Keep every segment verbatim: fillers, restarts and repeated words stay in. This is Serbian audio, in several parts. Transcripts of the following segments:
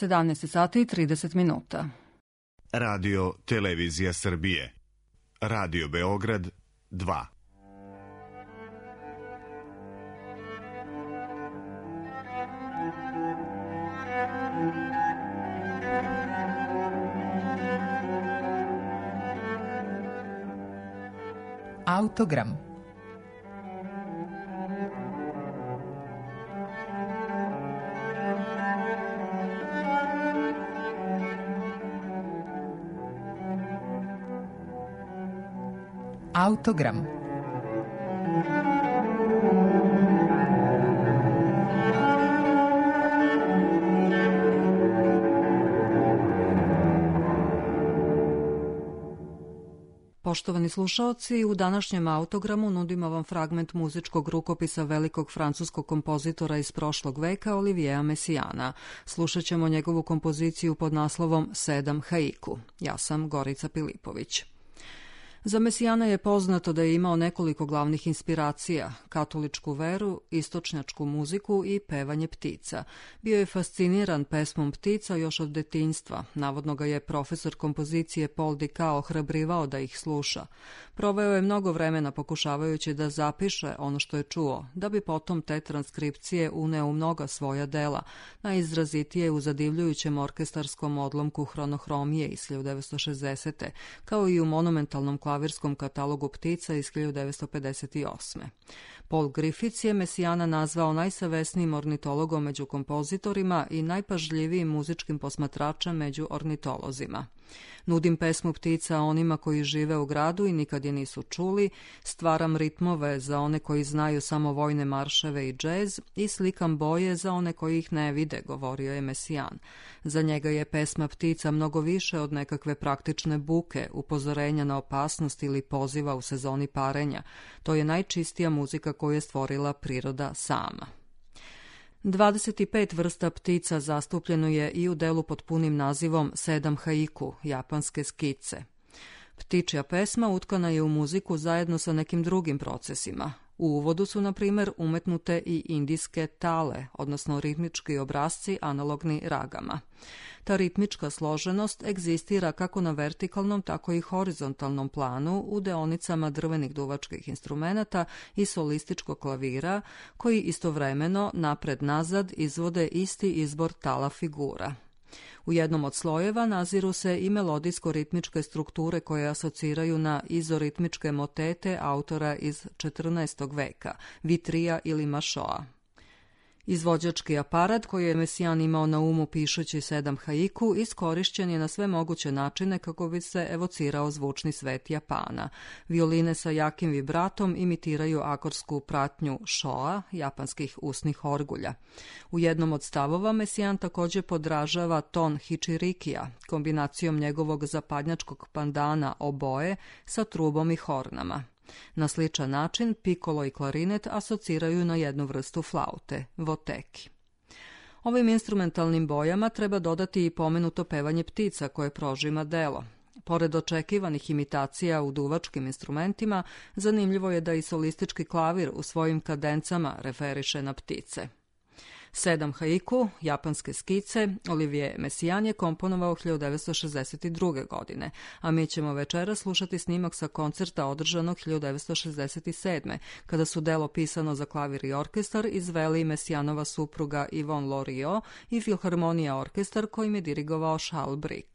sedamnaest sati i trideset minuta. Radio Televizija Srbije. Radio Beograd dva. Autogram. Autogram. Poštovani slušaoci, u današnjem autogramu nudimo vam fragment muzičkog rukopisa velikog francuskog kompozitora iz prošlog veka Oliviera Messiaena. Slušat ćemo njegovu kompoziciju pod naslovom Sedam haiku. Ja sam Gorica Pilipović. Za Messiaena je poznato da je imao nekoliko glavnih inspiracija, katoličku veru, istočnjačku muziku i pevanje ptica. Bio je fasciniran pesmom ptica još od detinjstva. Navodno ga je profesor kompozicije Paul Dicao ohrabrivao da ih sluša. Proveo je mnogo vremena pokušavajući da zapiše ono što je čuo, da bi potom te transkripcije uneo u mnoga svoja dela, najizrazitije u zadivljujućem orkestarskom odlomku Hronohromije iz hiljadu devetsto šezdesete. kao i u monumentalnom klavirskom katalogu ptica iz hiljadu devetsto pedeset osme. Paul Griffiths je Messiaena nazvao najsavesnijim ornitologom među kompozitorima i najpažljivijim muzičkim posmatračem među ornitolozima. Nudim pesmu ptica onima koji žive u gradu i nikad je nisu čuli, stvaram ritmove za one koji znaju samo vojne marševe i džez i slikam boje za one koji ih ne vide, govorio je Messiaen. Za njega je pesma ptica mnogo više od nekakve praktične buke, upozorenja na opasnost ili poziva u sezoni parenja. To je najčistija muzika koju je stvorila priroda sama. dvadeset pet vrsta ptica zastupljeno je i u delu pod punim nazivom Sedam haiku, japanske skice. Ptičja pesma utkana je u muziku zajedno sa nekim drugim procesima. U uvodu su, na primjer, umetnute i indijske tale, odnosno ritmički obrazci analogni ragama. Ta ritmička složenost egzistira kako na vertikalnom, tako i horizontalnom planu u deonicama drvenih duvačkih instrumenata i solističkog klavira, koji istovremeno napred-nazad izvode isti izbor tala figura. U jednom od slojeva naziru se i melodijsko-ritmičke strukture koje asociraju na izoritmičke motete autora iz četrnaestog veka, Vitrija ili Mašoa. Izvođački aparat koji je Messiaen imao na umu pišući Sedam haiku iskorišćen je na sve moguće načine kako bi se evocirao zvučni svet Japana. Violine sa jakim vibratom imitiraju akordsku pratnju shoa, japanskih usnih orgulja. U jednom od stavova Messiaen također podražava ton hičirikija, kombinacijom njegovog zapadnjačkog pandana oboe sa trubom i hornama. Na sličan način pikolo i klarinet asociraju na jednu vrstu flaute, voteki. Ovim instrumentalnim bojama treba dodati i pomenuto pevanje ptica koje prožima delo. Pored očekivanih imitacija u duvačkim instrumentima, zanimljivo je da i solistički klavir u svojim kadencama referiše na ptice. Sedam haiku, japanske skice, Olivier Messiaen je komponovao hiljadu devetsto šezdeset druge. godine, a mi ćemo večera slušati snimak sa koncerta održanog hiljadu devetsto šezdeset sedme. kada su delo pisano za klavir i orkestar izveli Messiaenova supruga Yvonne Loriot i Filharmonija orkestar kojim je dirigovao Charles Brick.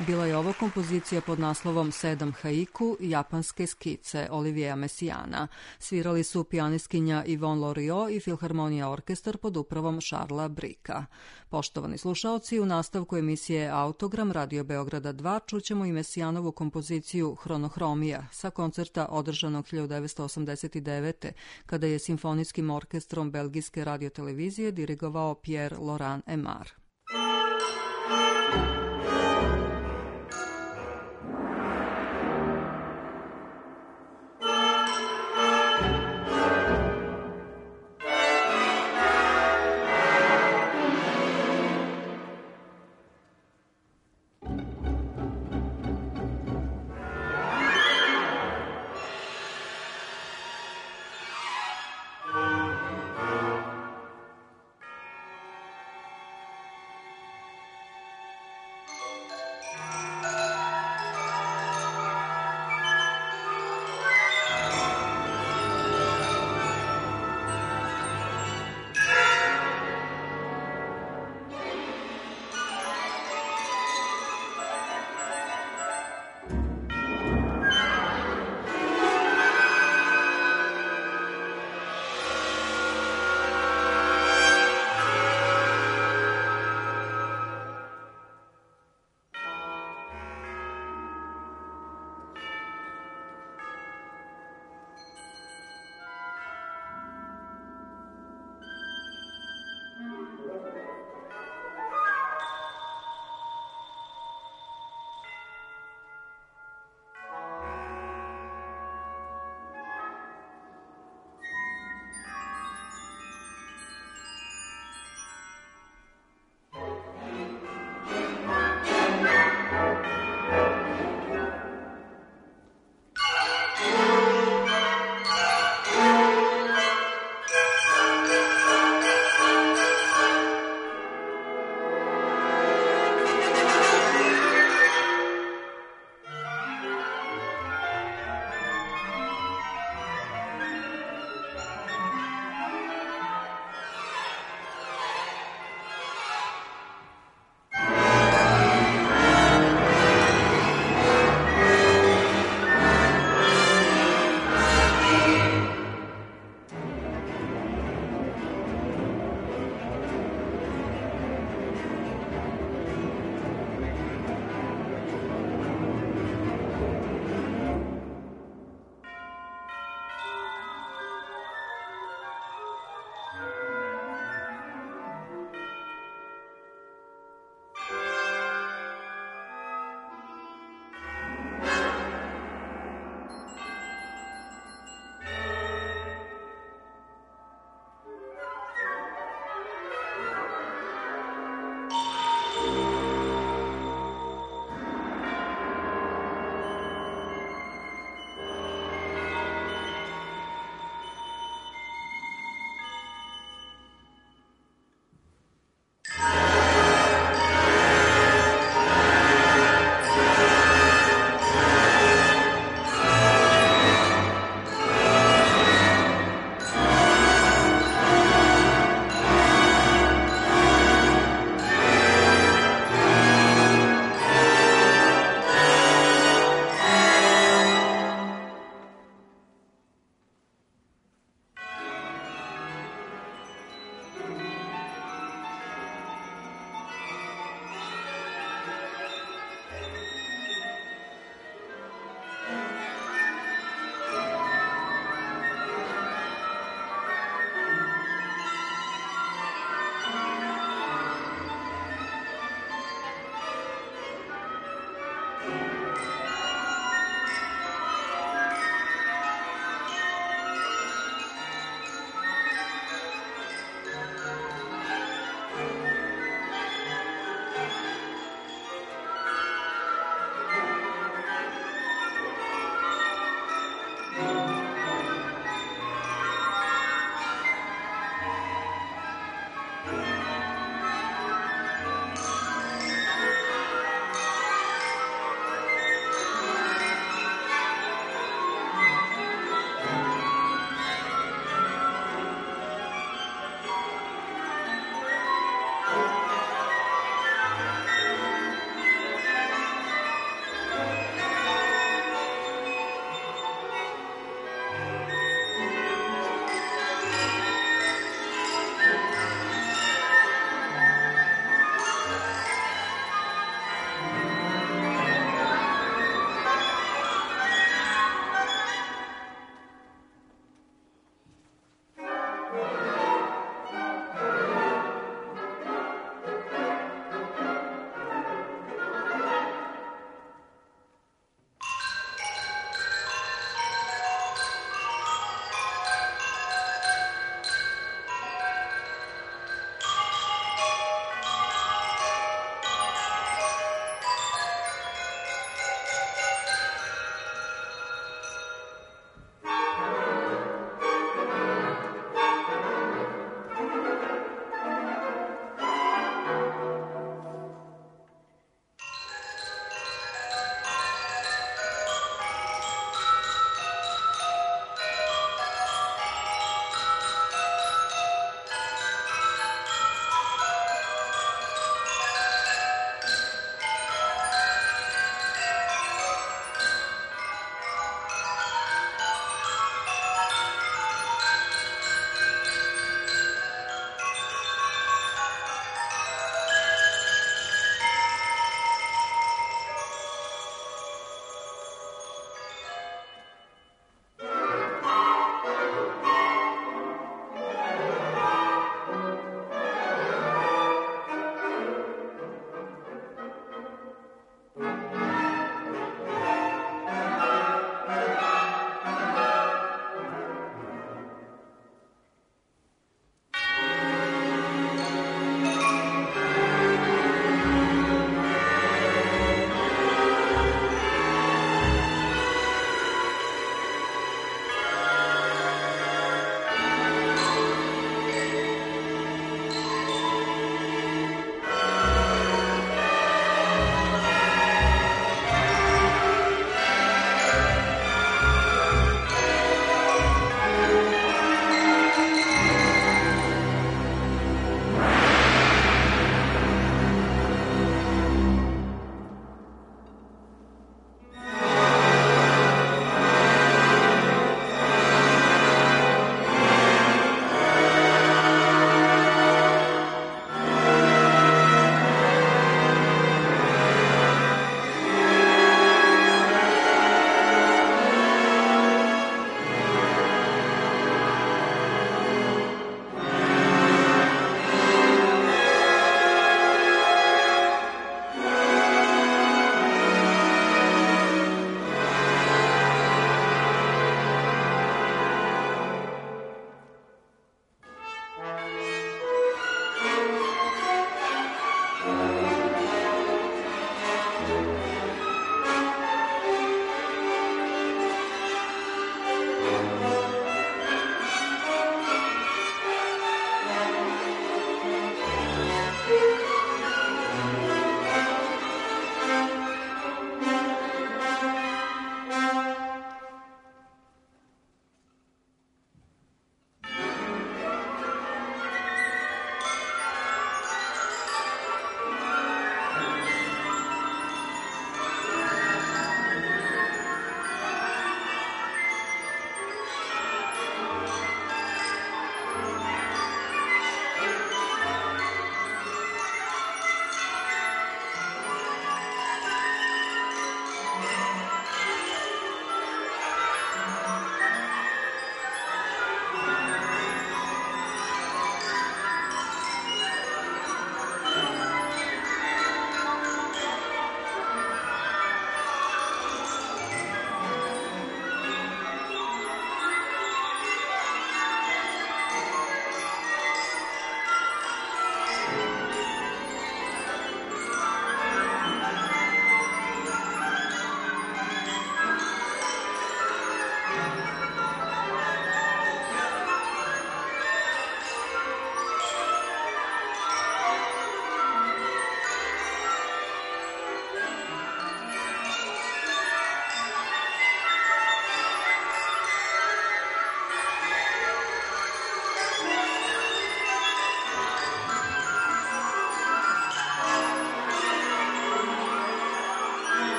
Bila je ovo kompozicija pod naslovom Sedam haiku, japanske skice Olivieja Messiana. Svirali su pijanistkinja Yvonne Loriot i Filharmonija orkestar pod upravom Charlesa Bricka. Poštovani slušaoci, u nastavku emisije Autogram Radio Beograda dva čućemo i Messianovu kompoziciju Hronohromija sa koncerta održanog hiljadu devetsto osamdeset devete. kada je simfonijskim orkestrom belgijske radiotelevizije dirigovao Pierre Laurent Aimard.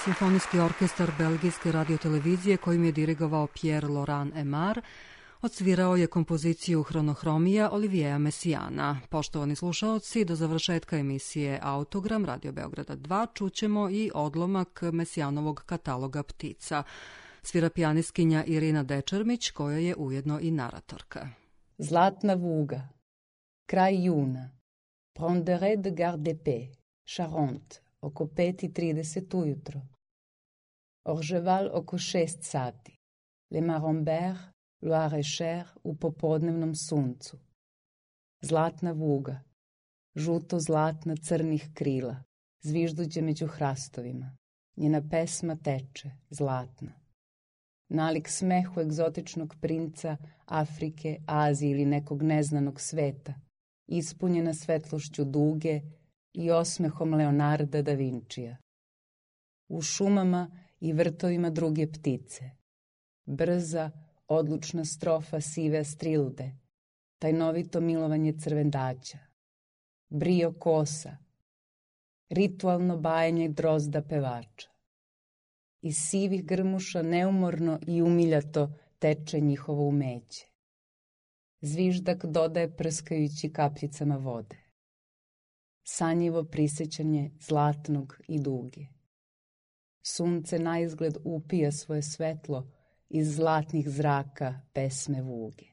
Simfonijski orkestar Belgijske radiotelevizije kojim je dirigovao Pierre Laurent Aimard odsvirao je kompoziciju Hronohromija Olivieja Messiana. Poštovani slušaoci, do završetka emisije Autogram Radio Beograda dva čućemo i odlomak Messianovog kataloga ptica. Svira pijanistkinja Irina Dečermić, koja je ujedno i naratorka. Zlatna vuga, kraj juna, Prenderet de Gardepé, Charente, oko pet i trideset ujutro. Orgeval oko šest sati. Le Marambert, Loire-et-Cher u popodnevnom suncu. Zlatna vuga, žuto-zlatna crnih krila, zvižduđe među hrastovima. Njena pesma teče, zlatna. Nalik smehu egzotičnog princa Afrike, Azije ili nekog neznanog sveta, ispunjena svetlošću duge i osmehom Leonarda da Vinčija. U šumama i vrtovima druge ptice. Brza, odlučna strofa sive strilde, tajnovito milovanje crvendaća. Brio kosa, ritualno bajanje drozda pevača. Iz sivih grmuša neumorno i umiljato teče njihovo umeće. Zviždak dodaje prskajući kapljicama vode. Sanjivo prisećanje zlatnog i duge. Sunce naizgled upija svoje svetlo iz zlatnih zraka pesme vuge.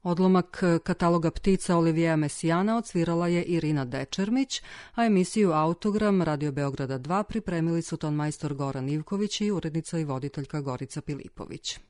Odlomak kataloga ptica Olivijea Mesijana odsvirala je Irina Dečermić, a emisiju Autogram Radio Beograda dva pripremili su tonmajstor Goran Ivković i urednica i voditeljka Gorica Pilipović.